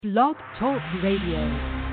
Blog Talk Radio.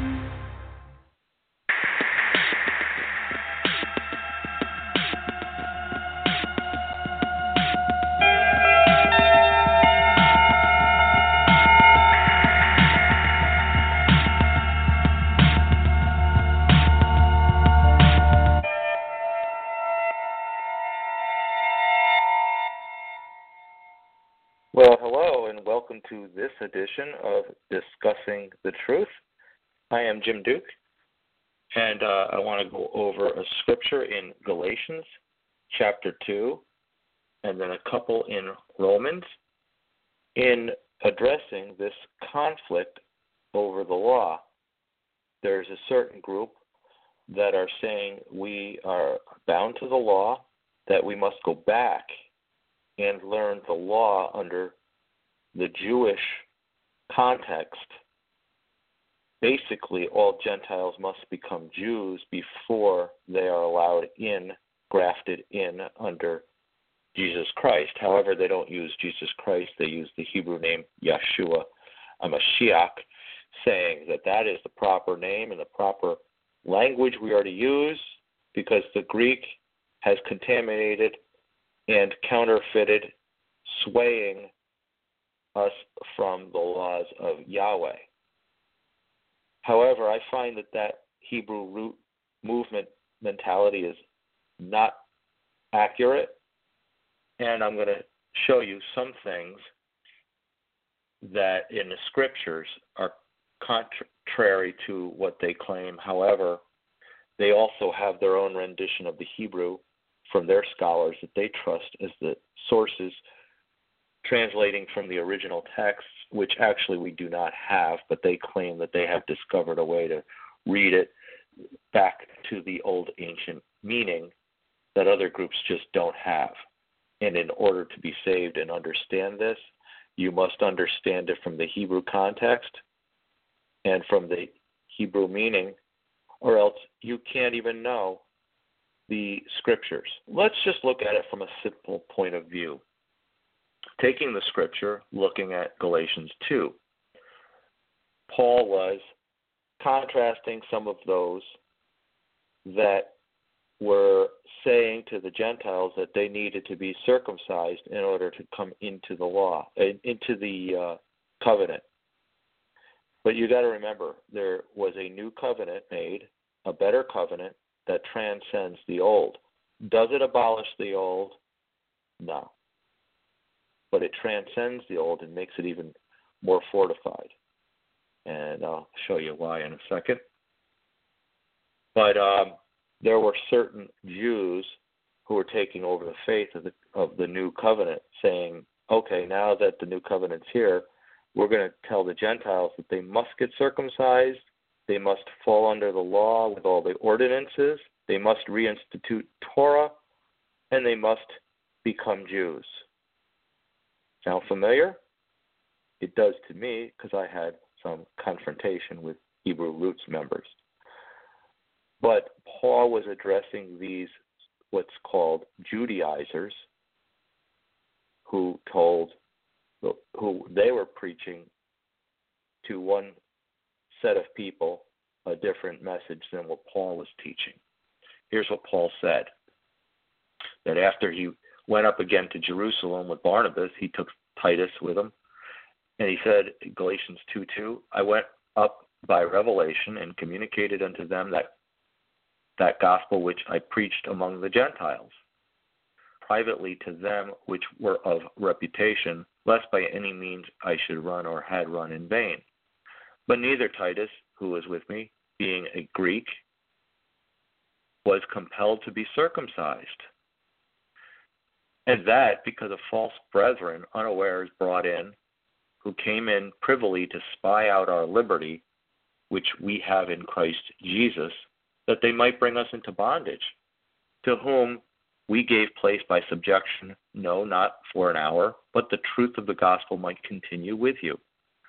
Well, hello, and welcome to this edition of Discussing the Truth. I am Jim Duke, and I want to go over a scripture in Galatians chapter 2, and then a couple in Romans, in addressing this conflict over the law. There's a certain group that are saying we are bound to the law, that we must go back and learn the law under the Jewish context. Basically, all Gentiles must become Jews before they are allowed in, grafted in under Jesus Christ. However, they don't use Jesus Christ. They use the Hebrew name Yeshua, a Mashiach, saying that that is the proper name and the proper language we are to use because the Greek has contaminated and counterfeited, swaying us from the laws of Yahweh. However, I find that Hebrew root movement mentality is not accurate, and I'm going to show you some things that in the scriptures are contrary to what they claim. However, they also have their own rendition of the Hebrew from their scholars that they trust as the sources translating from the original texts, which actually we do not have, but they claim that they have discovered a way to read it back to the old ancient meaning that other groups just don't have. And in order to be saved and understand this, you must understand it from the Hebrew context and from the Hebrew meaning, or else you can't even know the scriptures. Let's just look at it from a simple point of view. Taking the scripture, looking at Galatians 2, Paul was contrasting some of those that were saying to the Gentiles that they needed to be circumcised in order to come into the law, into the covenant. But you got to remember, there was a new covenant made, a better covenant, that transcends the old. Does it abolish the old? No. But it transcends the old and makes it even more fortified. And I'll show you why in a second. But there were certain Jews who were taking over the faith of the new covenant, saying, okay, now that the new covenant's here, we're going to tell the Gentiles that they must get circumcised, they must fall under the law with all the ordinances, they must reinstitute Torah, and they must become Jews. Sound familiar? It does to me because I had some confrontation with Hebrew Roots members. But Paul was addressing these, what's called Judaizers, who they were preaching to one set of people a different message than what Paul was teaching. Here's what Paul said, that after he went up again to Jerusalem with Barnabas, he took Titus with him, and he said, Galatians 2:2, I went up by revelation and communicated unto them that gospel which I preached among the Gentiles, privately to them which were of reputation, lest by any means I should run or had run in vain. But neither Titus, who was with me, being a Greek, was compelled to be circumcised. And that because of false brethren unawares brought in, who came in privily to spy out our liberty, which we have in Christ Jesus, that they might bring us into bondage, to whom we gave place by subjection, no, not for an hour, but the truth of the gospel might continue with you.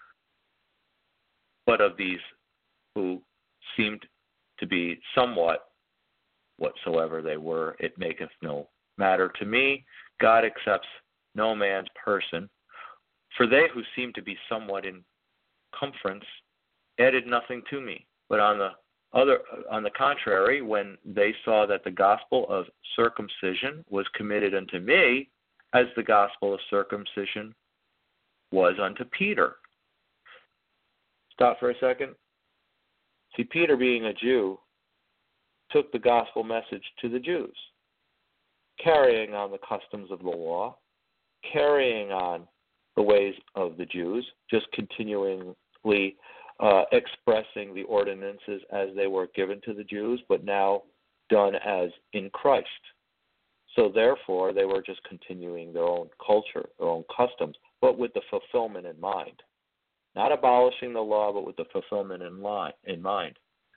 But of these who seemed to be somewhat whatsoever they were, it maketh no matter to me. God accepts no man's person. For they who seem to be somewhat in circumference added nothing to me. But on the contrary, when they saw that the gospel of circumcision was committed unto me, as the gospel of circumcision was unto Peter. Stop for a second. See, Peter, being a Jew, took the gospel message to the Jews, carrying on the customs of the law, carrying on the ways of the Jews, just continually expressing the ordinances as they were given to the Jews, but now done as in Christ. So therefore, they were just continuing their own culture, their own customs, but with the fulfillment in mind. Not abolishing the law, but with the fulfillment in mind.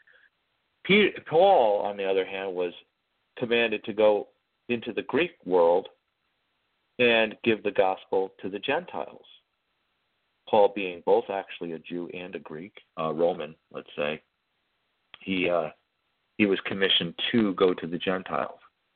Paul, on the other hand, was commanded to go into the Greek world and give the gospel to the Gentiles. Paul, being both actually a Jew and a Greek, Roman, let's say, he was commissioned to go to the Gentiles.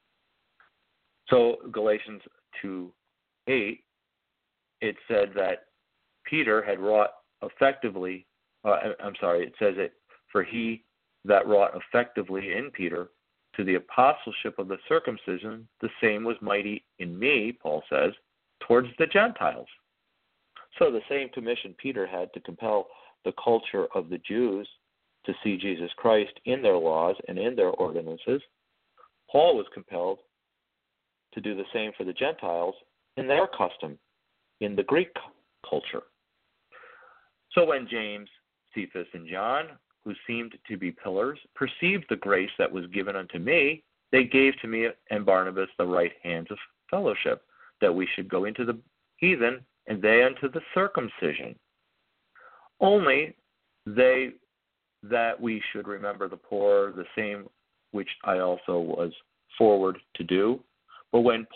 So Galatians 2:8, it said that Peter had wrought effectively. It says it, for he that wrought effectively in Peter to the apostleship of the circumcision, the same was mighty in me, Paul says, towards the Gentiles. So the same commission Peter had to compel the culture of the Jews to see Jesus Christ in their laws and in their ordinances, Paul was compelled to do the same for the Gentiles in their custom, in the Greek culture. So when James, Cephas, and John, who seemed to be pillars, perceived the grace that was given unto me, they gave to me and Barnabas the right hands of fellowship, that we should go into the heathen, and they unto the circumcision. Only they that we should remember the poor, the same which I also was forward to do. But when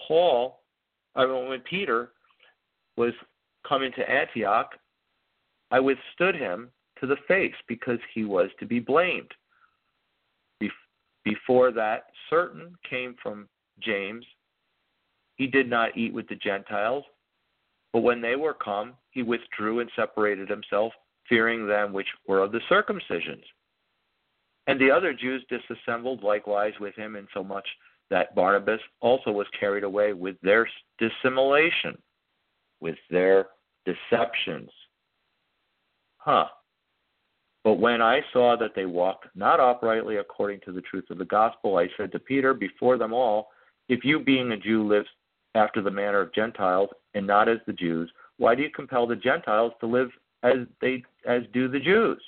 Peter was coming to Antioch, I withstood him to the face, because he was to be blamed. Before that, certain came from James. He did not eat with the Gentiles, but when they were come, he withdrew and separated himself, fearing them which were of the circumcisions. And the other Jews disassembled likewise with him, insomuch that Barnabas also was carried away with their dissimulation, with their deceptions. But when I saw that they walked not uprightly according to the truth of the gospel, I said to Peter before them all, if you, being a Jew, live after the manner of Gentiles and not as the Jews, why do you compel the Gentiles to live as do the Jews?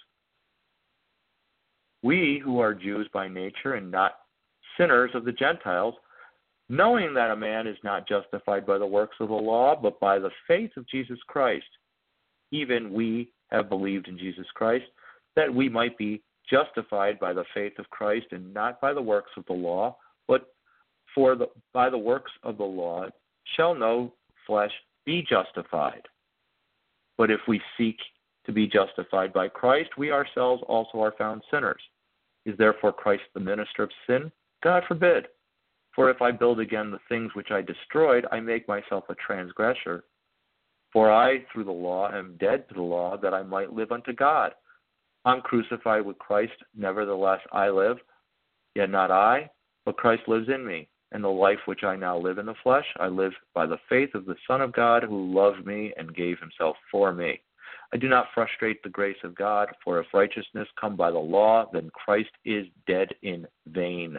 We who are Jews by nature and not sinners of the Gentiles, knowing that a man is not justified by the works of the law, but by the faith of Jesus Christ, even we have believed in Jesus Christ, that we might be justified by the faith of Christ and not by the works of the law, but by the works of the law shall no flesh be justified. But if we seek to be justified by Christ, we ourselves also are found sinners. Is therefore Christ the minister of sin? God forbid. For if I build again the things which I destroyed, I make myself a transgressor. For I, through the law, am dead to the law, that I might live unto God. I'm crucified with Christ, nevertheless I live, yet not I, but Christ lives in me. And the life which I now live in the flesh, I live by the faith of the Son of God, who loved me and gave himself for me. I do not frustrate the grace of God, for if righteousness come by the law, then Christ is dead in vain.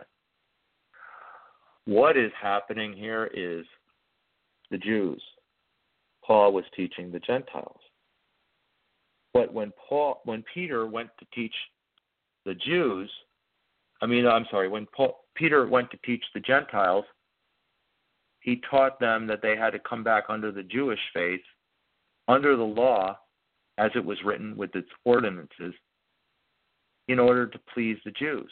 What is happening here is the Jews. Paul was teaching the Gentiles. But when Peter went to teach the Jews, Peter went to teach the Gentiles, he taught them that they had to come back under the Jewish faith, under the law, as it was written with its ordinances, in order to please the Jews.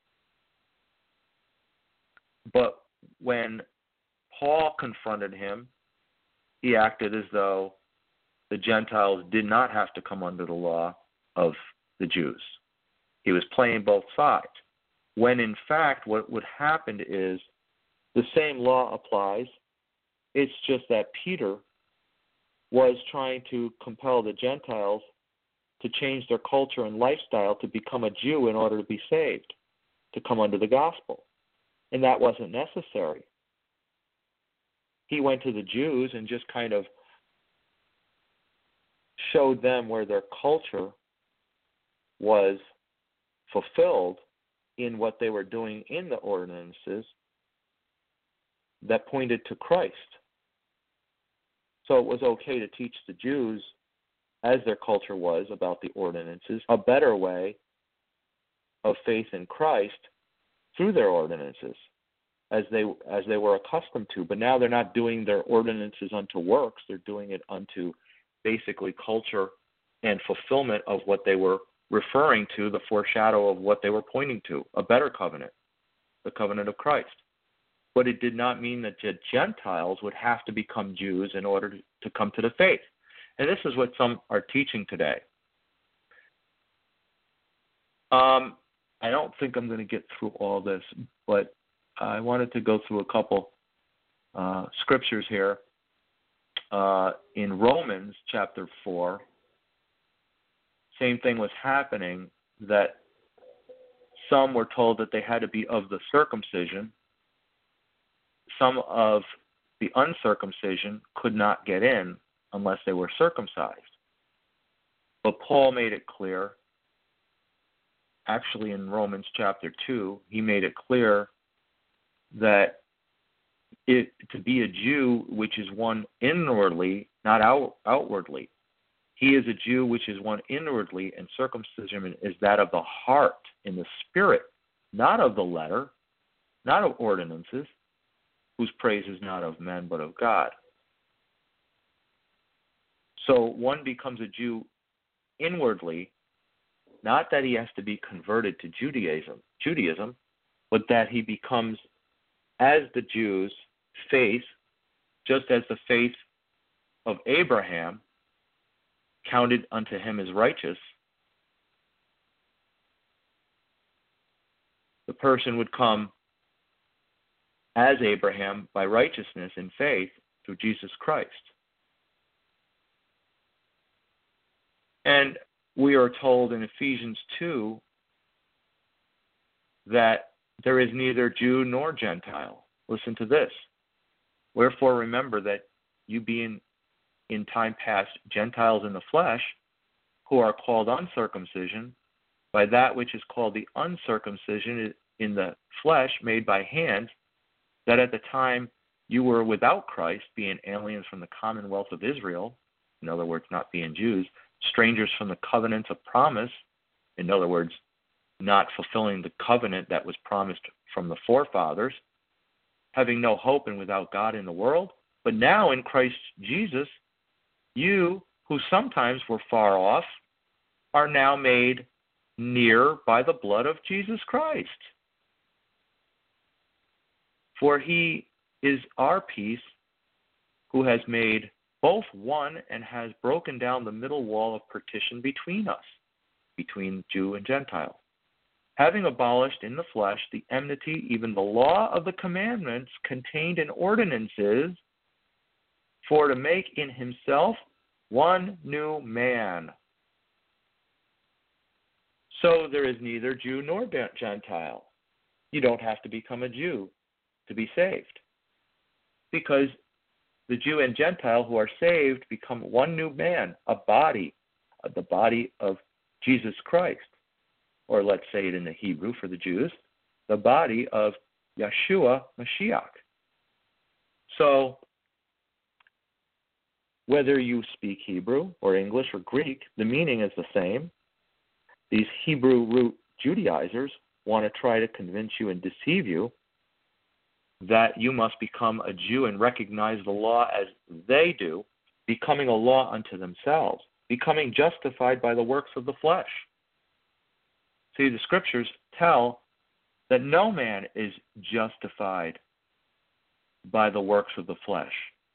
But when Paul confronted him, he acted as though the Gentiles did not have to come under the law of the Jews. He was playing both sides. When in fact what would happen is the same law applies. It's just that Peter was trying to compel the Gentiles to change their culture and lifestyle to become a Jew in order to be saved, to come under the gospel. And that wasn't necessary. He went to the Jews and just kind of showed them where their culture was fulfilled in what they were doing in the ordinances that pointed to Christ. So it was okay to teach the Jews, as their culture was, about the ordinances, a better way of faith in Christ through their ordinances, as they were accustomed to. But now they're not doing their ordinances unto works. They're doing it unto basically culture and fulfillment of what they were referring to, the foreshadow of what they were pointing to, a better covenant, the covenant of Christ. But it did not mean that the Gentiles would have to become Jews in order to come to the faith. And this is what some are teaching today. I don't think I'm going to get through all this, but I wanted to go through a couple scriptures here. In Romans chapter 4, same thing was happening, that some were told that they had to be of the circumcision. Some of the uncircumcision could not get in unless they were circumcised. But Paul made it clear, actually in Romans chapter 2, he made it clear that to be a Jew, which is one inwardly, not outwardly. He is a Jew which is one inwardly, and circumcision is that of the heart, in the spirit, not of the letter, not of ordinances, whose praise is not of men but of God. So one becomes a Jew inwardly, not that he has to be converted to Judaism, but that he becomes, as the Jews' faith, just as the faith of Abraham counted unto him as righteous, the person would come as Abraham by righteousness and faith through Jesus Christ. And we are told in Ephesians 2 that there is neither Jew nor Gentile. Listen to this. Wherefore remember that you being in time past Gentiles in the flesh, who are called uncircumcision, by that which is called the uncircumcision in the flesh made by hands, that at the time you were without Christ, being aliens from the commonwealth of Israel, in other words, not being Jews, strangers from the covenants of promise, in other words, not fulfilling the covenant that was promised from the forefathers, having no hope and without God in the world. But now in Christ Jesus, you who sometimes were far off are now made near by the blood of Jesus Christ. For he is our peace, who has made both one and has broken down the middle wall of partition between us, between Jew and Gentile, having abolished in the flesh the enmity, even the law of the commandments contained in ordinances, for to make in himself one new man. So there is neither Jew nor Gentile. You don't have to become a Jew to be saved, because the Jew and Gentile who are saved become one new man, a body, the body of Jesus Christ. Or let's say it in the Hebrew for the Jews, the body of Yeshua Mashiach. So whether you speak Hebrew or English or Greek, the meaning is the same. These Hebrew root Judaizers want to try to convince you and deceive you that you must become a Jew and recognize the law as they do, becoming a law unto themselves, becoming justified by the works of the flesh. See, the scriptures tell that no man is justified by the works of the flesh.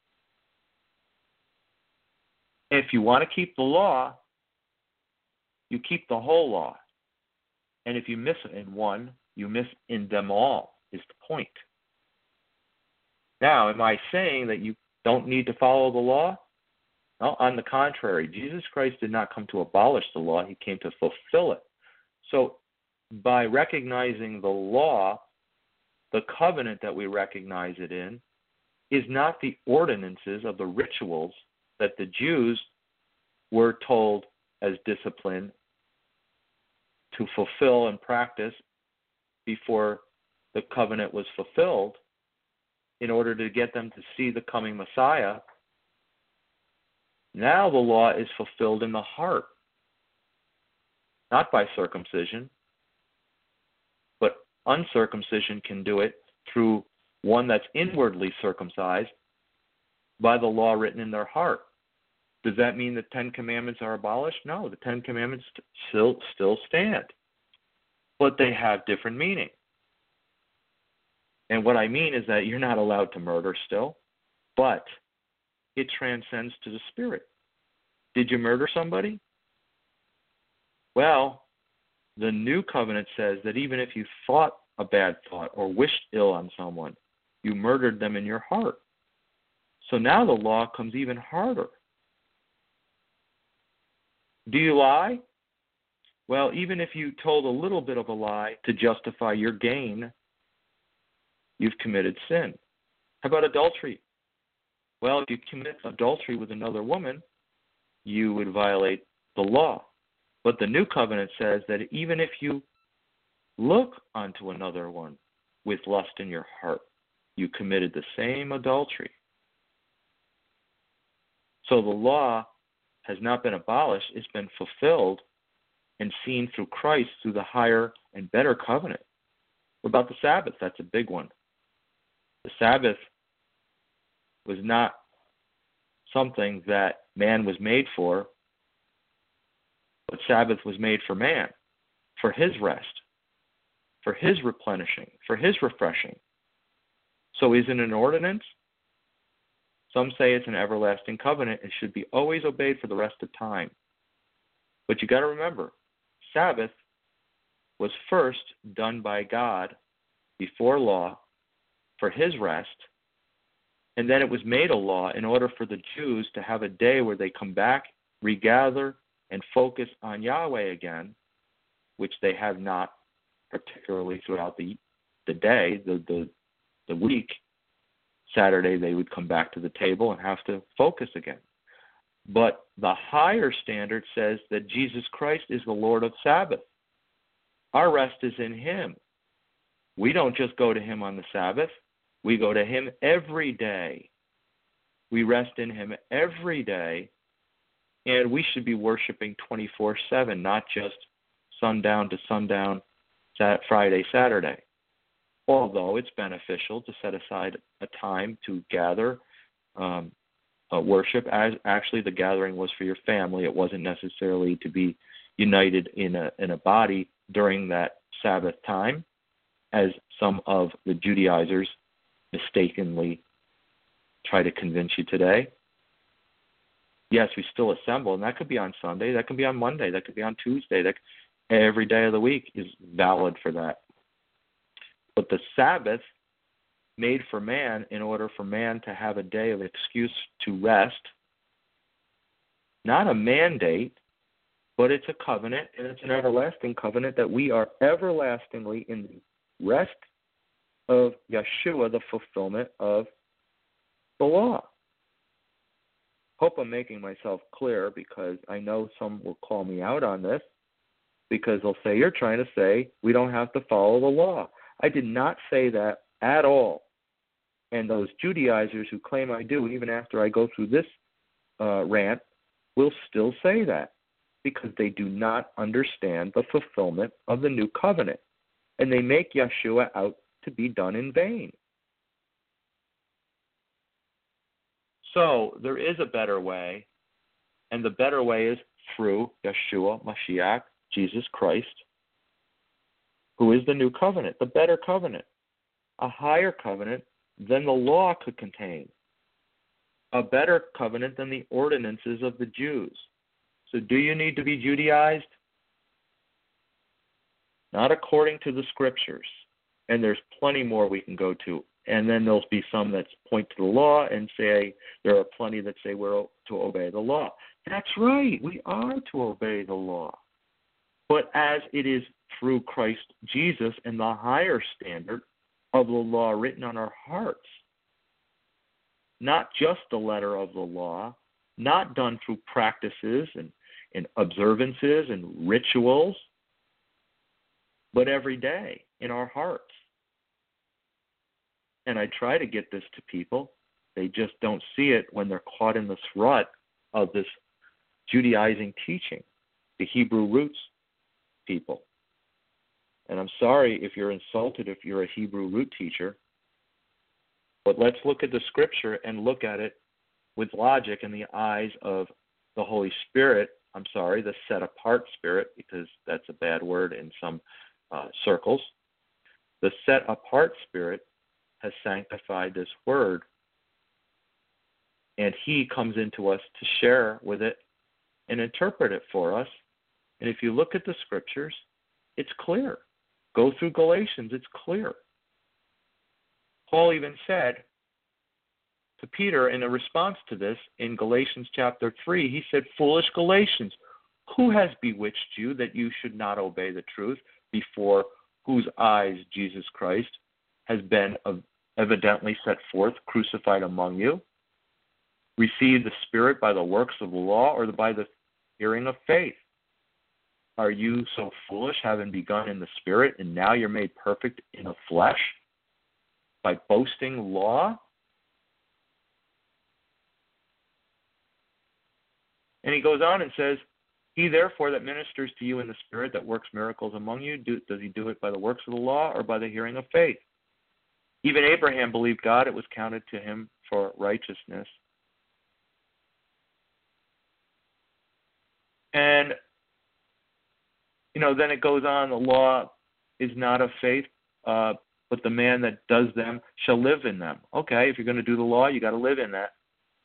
If you want to keep the law, you keep the whole law. And if you miss in one, you miss in them all, is the point. Now, am I saying that you don't need to follow the law? No, on the contrary, Jesus Christ did not come to abolish the law. He came to fulfill it. So by recognizing the law, the covenant that we recognize it in is not the ordinances of the rituals that the Jews were told as discipline to fulfill and practice before the covenant was fulfilled in order to get them to see the coming Messiah. Now the law is fulfilled in the heart, not by circumcision, but uncircumcision can do it through one that's inwardly circumcised by the law written in their heart. Does that mean the Ten Commandments are abolished? No, the Ten Commandments still stand, but they have different meaning. And what I mean is that you're not allowed to murder still, but it transcends to the spirit. Did you murder somebody? Well, the new covenant says that even if you thought a bad thought or wished ill on someone, you murdered them in your heart. So now the law comes even harder. Do you lie? Well, even if you told a little bit of a lie to justify your gain, you've committed sin. How about adultery? Well, if you commit adultery with another woman, you would violate the law. But the new covenant says that even if you look onto another one with lust in your heart, you committed the same adultery. So the law has not been abolished, it's been fulfilled and seen through Christ through the higher and better covenant. What about the Sabbath? That's a big one. The Sabbath was not something that man was made for, but Sabbath was made for man, for his rest, for his replenishing, for his refreshing. So is it an ordinance? Some say it's an everlasting covenant and should be always obeyed for the rest of time. But you got to remember, Sabbath was first done by God before law for his rest, and then it was made a law in order for the Jews to have a day where they come back, regather, and focus on Yahweh again, which they have not, particularly throughout the day, the week. Saturday they would come back to the table and have to focus again. But the higher standard says that Jesus Christ is the Lord of Sabbath. Our rest is in him. We don't just go to him on the Sabbath. We go to him every day. We rest in him every day, and we should be worshiping 24/7, not just sundown to sundown, Friday, Saturday. Although it's beneficial to set aside a time to gather, worship. As actually, the gathering was for your family. It wasn't necessarily to be united in a body during that Sabbath time, as some of the Judaizers mistakenly try to convince you today. Yes, we still assemble, and that could be on Sunday, that could be on Monday, that could be on Tuesday. Every day of the week is valid for that. But the Sabbath, made for man in order for man to have a day of excuse to rest, not a mandate, but it's a covenant, and it's an everlasting covenant that we are everlastingly in the rest of Yeshua, the fulfillment of the law. Hope I'm making myself clear, because I know some will call me out on this, because they'll say, you're trying to say we don't have to follow the law. I did not say that at all. And those Judaizers who claim I do, even after I go through this rant, will still say that, because they do not understand the fulfillment of the new covenant. And they make Yeshua out to be done in vain. So there is a better way, and the better way is through Yeshua, Mashiach, Jesus Christ, who is the new covenant, the better covenant, a higher covenant than the law could contain, a better covenant than the ordinances of the Jews. So do you need to be Judaized? Not according to the scriptures. And there's plenty more we can go to And then there'll be some that point to the law and say there are plenty that say we're to obey the law. That's right. We are to obey the law. But as it is through Christ Jesus and the higher standard of the law written on our hearts, not just the letter of the law, not done through practices and observances and rituals, but every day in our hearts. And I try to get this to people. They just don't see it when they're caught in this rut of this Judaizing teaching, the Hebrew roots people. And I'm sorry if you're insulted if you're a Hebrew root teacher, but let's look at the scripture and look at it with logic in the eyes of the Holy Spirit. I'm sorry, the set-apart spirit, because that's a bad word in some circles. The set-apart spirit has sanctified this word, and he comes into us to share with it and interpret it for us. And if you look at the scriptures, it's clear. Go through Galatians, it's clear. Paul even said to Peter in a response to this in Galatians chapter 3, he said, "Foolish Galatians, who has bewitched you that you should not obey the truth, before whose eyes Jesus Christ has been evidently set forth, crucified among you? Receive the Spirit by the works of the law or by the hearing of faith? Are you so foolish, having begun in the Spirit, and now you're made perfect in the flesh by boasting law?" And he goes on and says, "He therefore that ministers to you in the Spirit, that works miracles among you, does he do it by the works of the law or by the hearing of faith? Even Abraham believed God, it was counted to him for righteousness." And, then it goes on, the law is not of faith, but the man that does them shall live in them. Okay, if you're going to do the law, you got to live in that.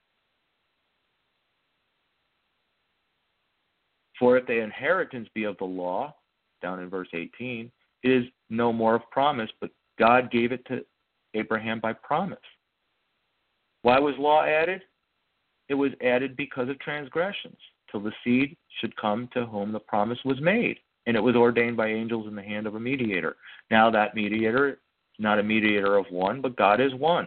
"For if the inheritance be of the law," down in verse 18, "it is no more of promise, but God gave it to Abraham by promise." Why was law added? It was added because of transgressions, till the seed should come to whom the promise was made. And it was ordained by angels in the hand of a mediator. Now that mediator is not a mediator of one, but God is one.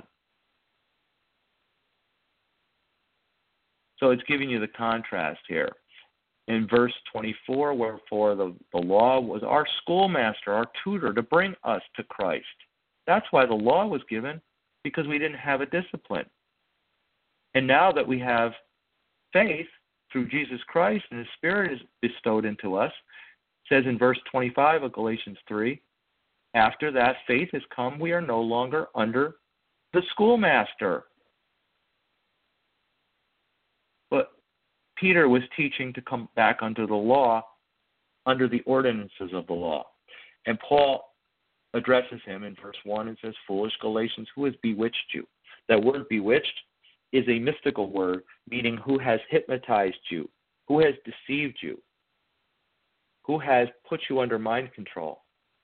So it's giving you the contrast here. In verse 24, wherefore the law was our schoolmaster, our tutor, to bring us to Christ. That's why the law was given, because we didn't have a discipline. And now that we have faith through Jesus Christ and His Spirit is bestowed into us, it says in verse 25 of Galatians 3, after that faith has come, we are no longer under the schoolmaster. But Peter was teaching to come back under the law, under the ordinances of the law. And Paul addresses him in verse 1 and says, "Foolish Galatians, who has bewitched you?" That word bewitched is a mystical word, meaning who has hypnotized you, who has deceived you, who has put you under mind control.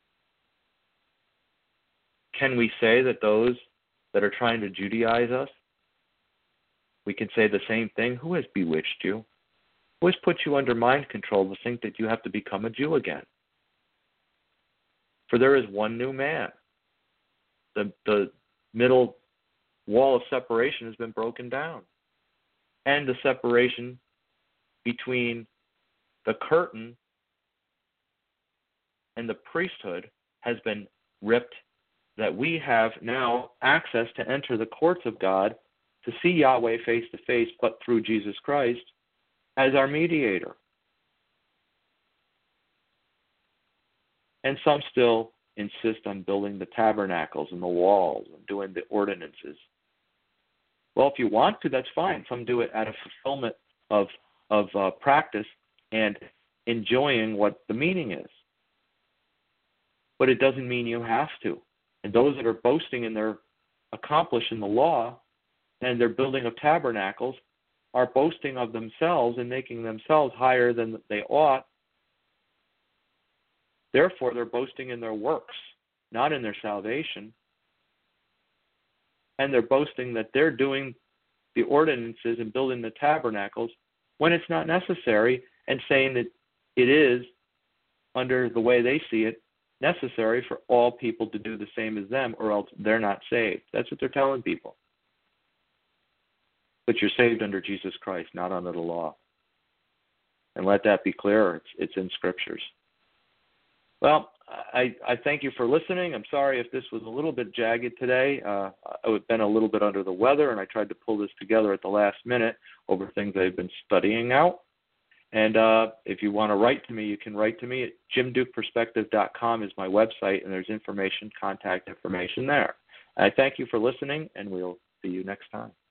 Can we say that those that are trying to Judaize us, we can say the same thing? Who has bewitched you? Who has put you under mind control to think that you have to become a Jew again? For there is one new man. The middle wall of separation has been broken down. And the separation between the curtain and the priesthood has been ripped, that we have now access to enter the courts of God to see Yahweh face to face, but through Jesus Christ as our mediator. And some still insist on building the tabernacles and the walls and doing the ordinances. Well, if you want to, that's fine. Some do it out of fulfillment of practice and enjoying what the meaning is. But it doesn't mean you have to. And those that are boasting in their accomplishing the law and their building of tabernacles are boasting of themselves and making themselves higher than they ought. Therefore, they're boasting in their works, not in their salvation. and they're boasting that they're doing the ordinances and building the tabernacles when it's not necessary, and saying that it is, under the way they see it, necessary for all people to do the same as them, or else they're not saved. That's what they're telling people. But you're saved under Jesus Christ, not under the law. And let that be clear. It's in Scriptures. Well, I thank you for listening. I'm sorry if this was a little bit jagged today. I've been a little bit under the weather, and I tried to pull this together at the last minute over things I've been studying out. And if you want to write to me, you can write to me at jimdukeperspective.com is my website, and there's contact information there. I thank you for listening, and we'll see you next time.